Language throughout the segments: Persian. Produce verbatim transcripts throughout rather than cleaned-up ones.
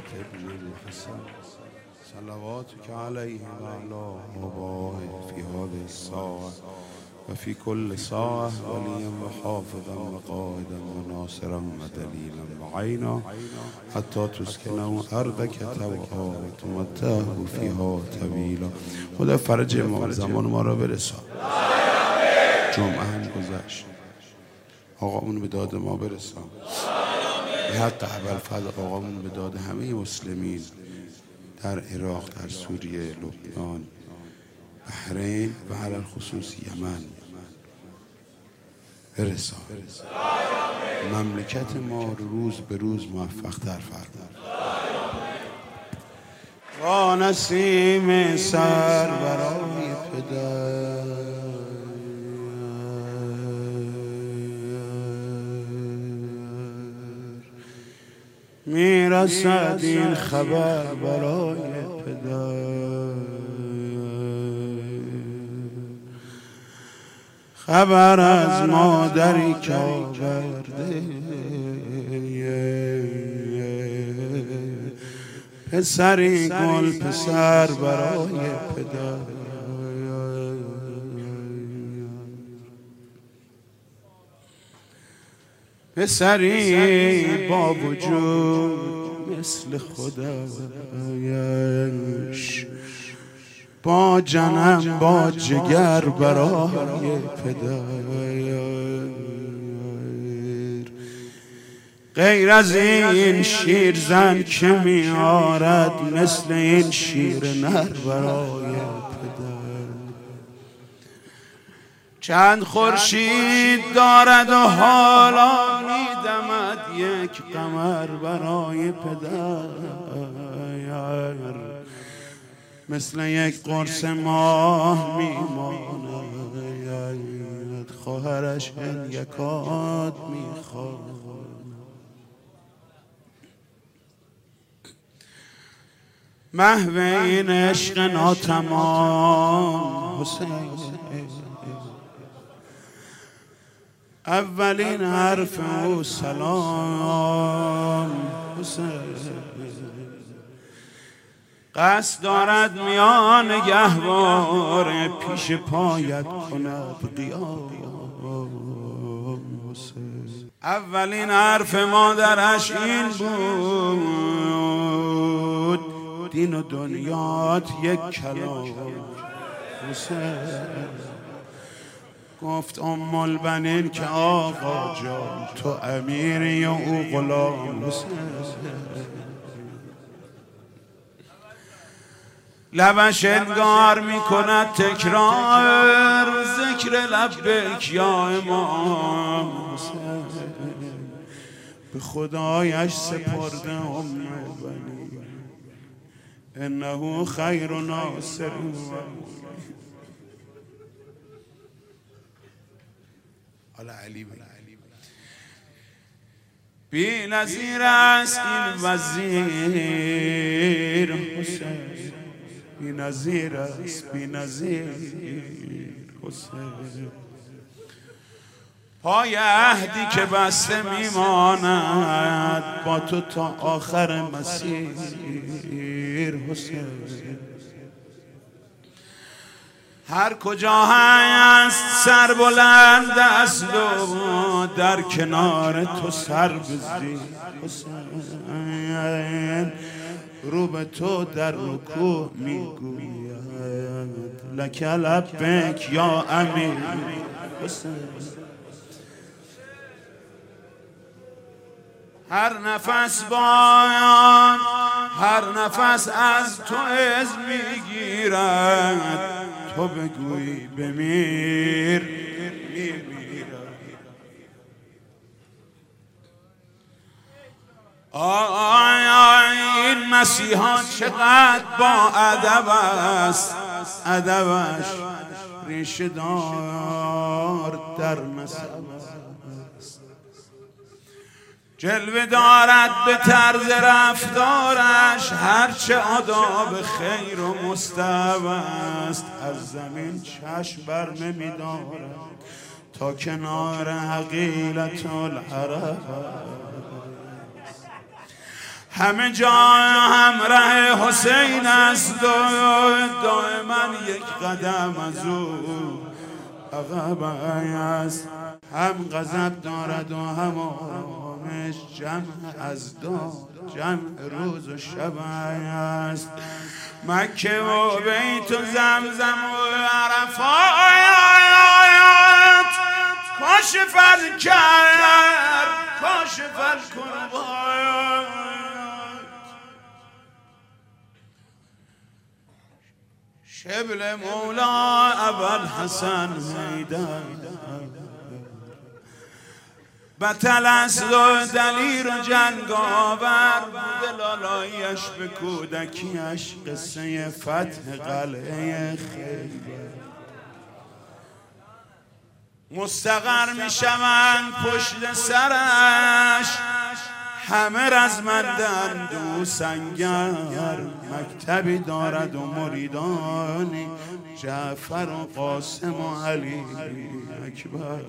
ابن الحسن صلواتك عليه وعلى آبائه في هذه الساعة وفي كل ساعة وليا وحافظا وقائدا وناصرا ودليلا وعينا حتى تسكنه أرضك طوعا وتمتعه فيها طویلا. خدا فرج ما زمان ما را برسان. جمعه هم گذشت، آقامون به داد ما برسان. به حق ابوالفضل آقامون به داد همه مسلمین در عراق، در سوریه، لبنان، بحرین و علی خصوص یمن برسان. مملکت ما روز به روز موفق تر فرمود. با نسیم سر برای پدر میرسد این خبر برای پدر، خبر از مادری که آورده پسری گل پسر برای پدر. پسری با وجود مثل خدایش، با جنم با جگر برای پدر. غیر از این شیرزن که میارد مثل این شیر نر برای پدر. چند خورشید دارد و حالا میدمد یک قمر برای پدر. مثل یک قرص ماه میماند، خواهرش یکات میخواد. محو این عشق ناتمام حسین، اولین حرف او سلام حسین. قصد دارد میان گهواره پیش پایت کند قیام حسین. اولین حرف مادرش این بود، دین و دنیات یک کلام حسین. گفت ام البنین که آقا جان تو امیری و او غلام حسین. لبش انگار می کند تکرار ذکر لبک یا امام حسین. به خدایش سپرده ام البنین انه خیر ناصر. حالا علی بی نظیر است این وزیر حسین، بی نظیر است بی نظیر حسین. پای عهدی که بسته میماند با تو تا آخر مسیر حسین. هر کجا هست سر بلند است و در کنار تو سر بزدی حسین. رو به تو در رکوع میگوید لک لبک یا امیر حسین. هر نفس بایان هر نفس از تو عز میگیرد، تو بگویی بمیر میمیرد. آی آی این مسیحا چقدر با ادب است، ادبش ریشه دار در مذهب است. جلوه دارد به طرز رفتارش هرچه آداب خیر و مستحب است. از زمین چشم بر نمی دارد تا کنار حقیلت العرب. همه جا همراه حسین است و دائما یک قدم از او عقب است. هم غضب دارد و هم آرامش، جمع از داد جمع روز و شب است. مکه و بیت و زمزم و عرفات کاشف الکرب کاشف الکربات. شبل مولا ابوالحسن حیدر بطل است و دلیر و جنگاور بوده لالایش به کودکیش قصه فتح قلعه خیبر. مستقر می شوند پشت سرش همه رزمندند و سنگر. مکتبی دارد و مریدانی جعفر و قاسم و علی اکبر.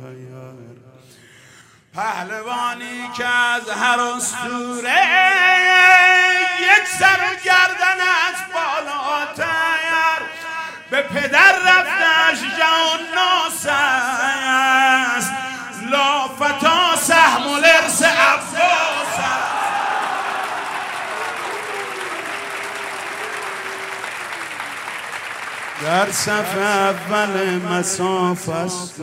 پهلوانی که از هر اسطوره یک سر و گردن از بالاتر به پدر رفتش جهان ناس است. لا فتا سهم الارث عباس در صف اول مصاف است.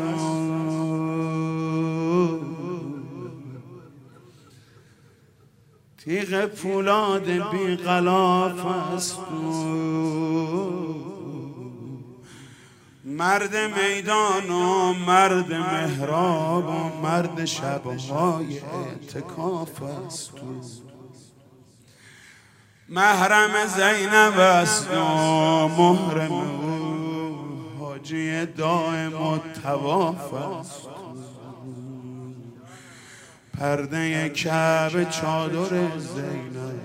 تیغ پولاد بی غلاف است. مرد میدان و مرد محراب و مرد شبهای اعتکاف است. محرم زینب است و محرم او حاجی دائم و طواف است. پرده کعبه چادر زینب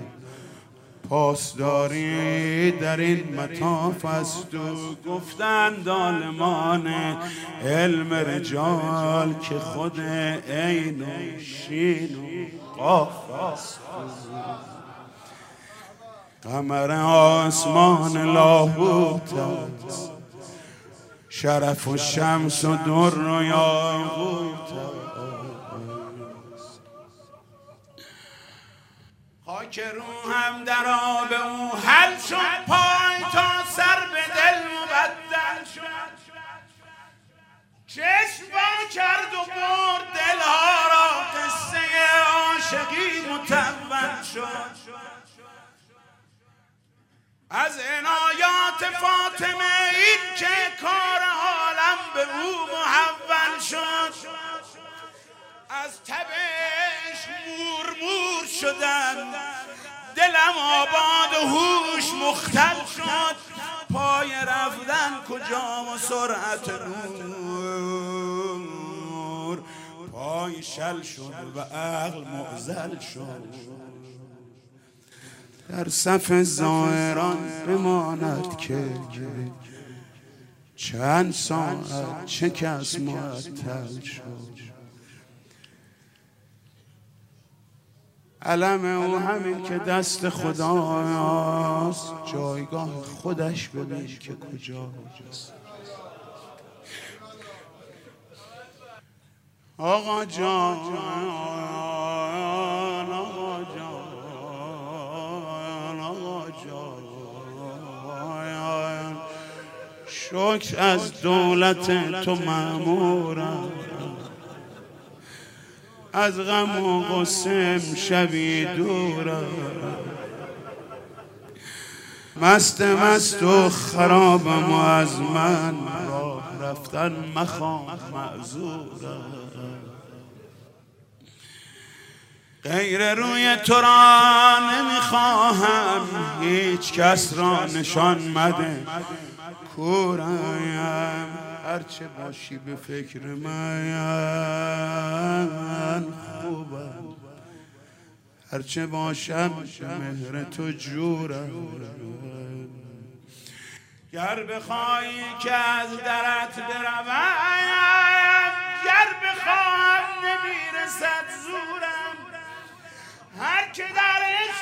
پاسداری در این مطاف است. و گفتند عالمان علم رجال که خود عین و شین و قاف است. قمر آسمان لاهوت است. شرف و شمس و در و یاقوت است. خاک روحم در آب او حل شد. پای تا سر به دل مبدل شد. چشم با کرد و برد دلها را قصه عاشقی متول شد. از عنایات فاطمه این که کار عالم به او محول شد. از تبش مور مور شدن دلم آباد و هوش مختل شد. پای رفتن کجا و سرعت نور پای شل شد و عقل معزل شد. در صف زائران بماند که چند ساعت چه کس معطل شد. علم او همین که دست خداست. جایگاه خودش ببین که کجاست. آقا جان آقا جان آقا جان شکر از دولت تو مأمورم. از غم و غصه شبی دورم. مست مست و خرابم و از من راه رفتن مخواه معذورم. غیر روی تو را نمیخواهم هیچ کس را نشان مده. کورم هرچه باشی به فکر من خوبم. هرچه باشم مهر تو جورم. گر بخوایی که از درت بروم گر بخواهم نمیرسد زورم. هر که در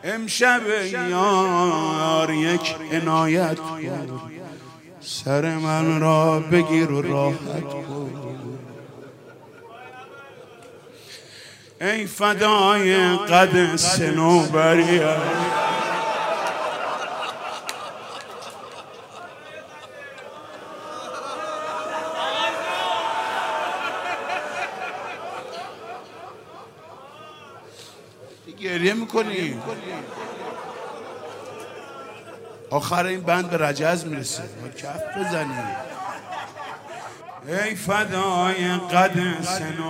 امشب یار یک عنایت کن، سر من را بگیر و راحت کن. ای فدای قد صنوبریت، گریه میکنی؟ آخر این بند به رجز میرسه، با کف بزنی. ای فدای قد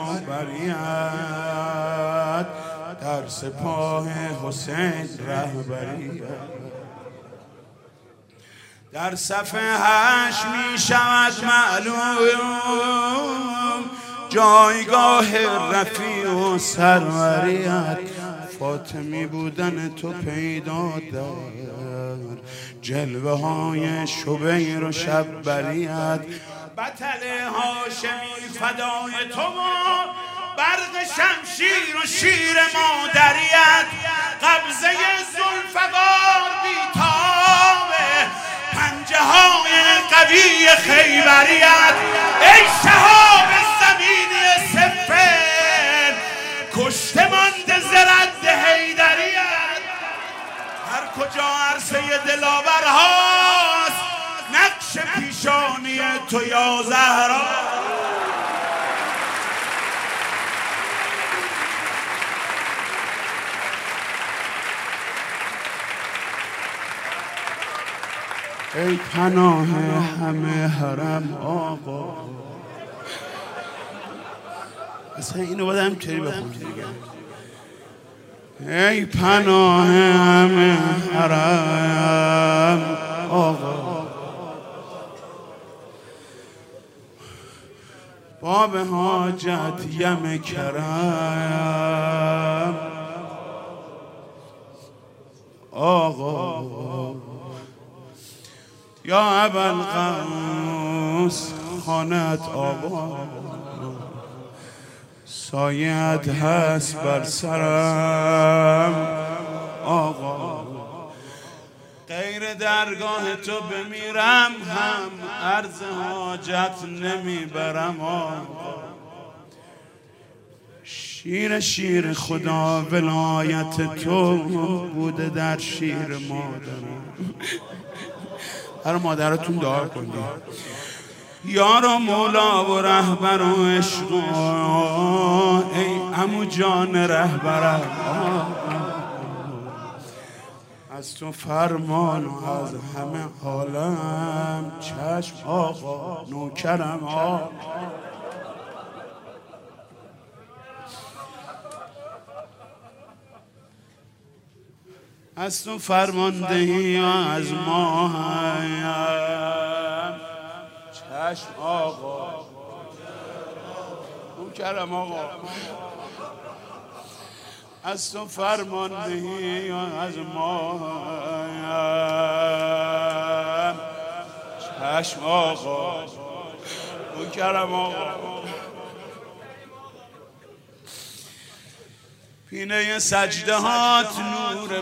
صنوبریت، در سپاه حسین رهبریت. در صف هشت می شود معلوم جایگاه رفیع و سروریت. فاطمی بودن تو پیدا در جلوه های شبیر و شببریت. بطل هاشمی فدای تو ما، برق شمشیر و شیر مادریت. قبضه ذوالفقار بیتابه پنجه های قوی خیبریت. ای شهاب زمینی صفر، کشته مانده زرد حیدریت. هر کجا عرصه دلاور هاست، نقش پیشانی تو یا زهرا. ای پناه همه حرم آقا. اصلا اینو باید همینطوری بخونی دیگه. ای پناه همه حرم آقا، باب حاجت یم کرم آقا. یا ابوالقوس خانت آقا، سایت هست بر سرم آقا. غیر درگاه تو بمیرم هم عرض حاجت نمیبرم آقا. شیر شیر خدا ولایت تو بوده در شیر مادرم. هر مادرتون دعا کنید. یارا مولا و رهبر و عشق، ای عمو جان رهبرم، از تو فرمان و از همه عالم چشم آقا نوکرم آقا. از تو فرماندهی و از ما هم چشم آقا نوکرم آقا. از تو فرماندهی و از ما هم چشم آقا نوکرم آقا. پینه سجده هات نور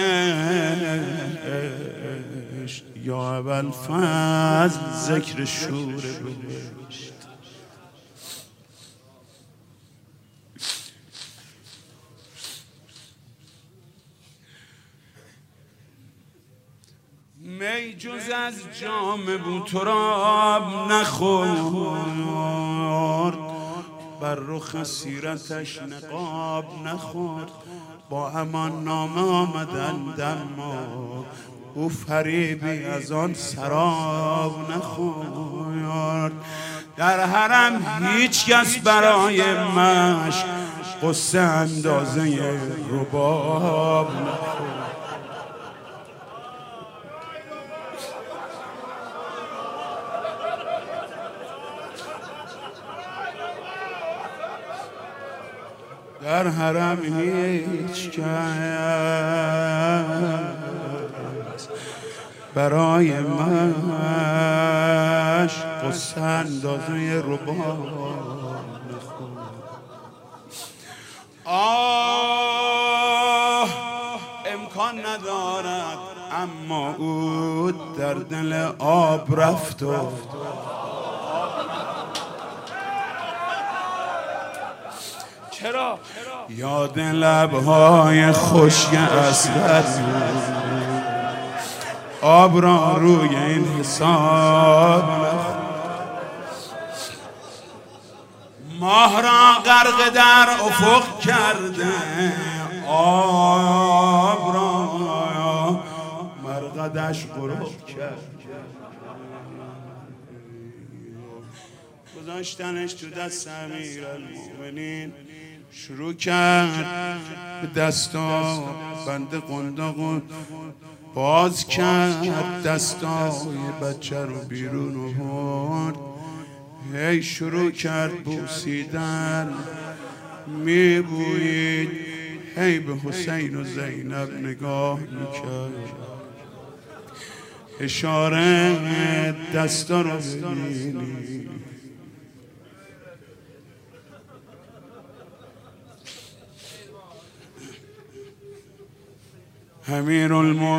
بهشت، یا ابوالفضل ذکر شور بهشت. می جز از جام بوتراب نخورد، بر رخ سیرتش نقاب نخورد. با امان نامه آمدند اما او فریبی از آن سراب نخورد. در حرم هیچ کس برای مشک قصه اندازه رباب نخورد. در حرم هیچ کس برای مش قصه اندازه رباب نخورد. آه امکان ندارد، اما او در دل آب رفت و چرا؟ یاد لبهای خشک اسود آب را روی این حساب، ماه را غرق در افق کرده، آب را مرقدش غرق کرد، گذاشتنش تو دست امیرالمومنین، شروع کرد به دستا بند قنداق باز کرد، دستای بچه رو بیرون آورد، هی شروع کرد بوسیدن، میبویید، هی به حسین و زینب نگاه میکرد، اشاره دستا رو ببینی. امیر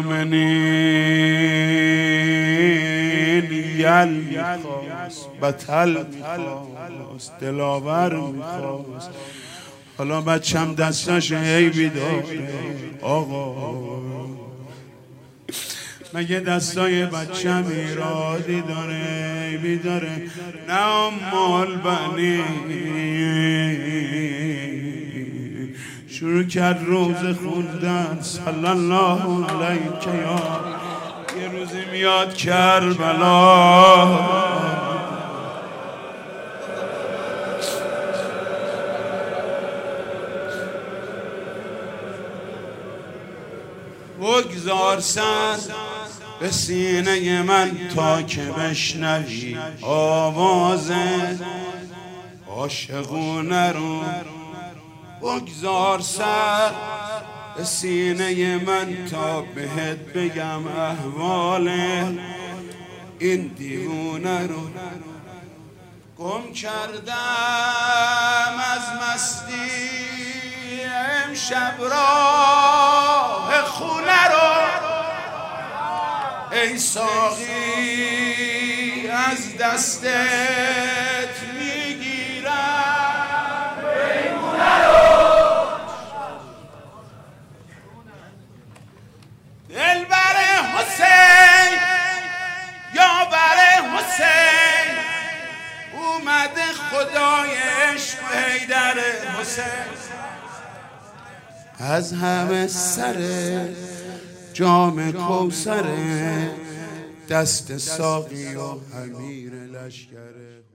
المومنین یل میخواست، بطل میخواست، دلاور میخواست، حالا بچم دستاش هی بیداره. آقا مگه دستای بچم ایرادی داره؟ بیداره. نه مال بنی شروع کرد روز خوندن، صلی الله علیک یا، یه روزی میاد کربلا، بگذار سر به سینه من تا که بشنوی آواز عاشقونه رو، بگذار سر به سینه من تا بهت بگم احوال این دیوونه رو. گم کردم از مستی امشب راه خونه رو، ای ساقی از دستت میگیرم میمونه رو، دل بر حسین یا بر حسین، اومده خدای عشق و حیدر حسین، از همه سر جام کوثر دست ساقی و امیر لشکر